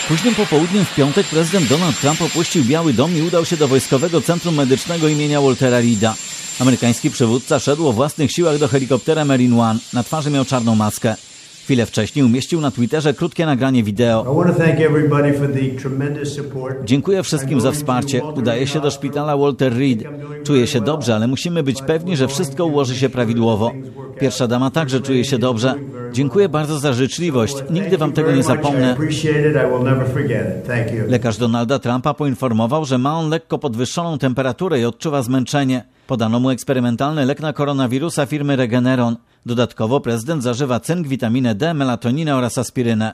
Późnym popołudniem w piątek prezydent Donald Trump opuścił Biały Dom i udał się do Wojskowego Centrum Medycznego imienia Waltera Reeda. Amerykański przywódca szedł o własnych siłach do helikoptera Marine One. Na twarzy miał czarną maskę. Chwilę wcześniej umieścił na Twitterze krótkie nagranie wideo. Dziękuję wszystkim za wsparcie. Udaję się do szpitala Walter Reed. Czuję się dobrze, ale musimy być pewni, że wszystko ułoży się prawidłowo. Pierwsza dama także czuje się dobrze. Dziękuję bardzo za życzliwość. Nigdy wam tego nie zapomnę. Lekarz Donalda Trumpa poinformował, że ma on lekko podwyższoną temperaturę i odczuwa zmęczenie. Podano mu eksperymentalny lek na koronawirusa firmy Regeneron. Dodatkowo prezydent zażywa cynk, witaminę D, melatoninę oraz aspirynę.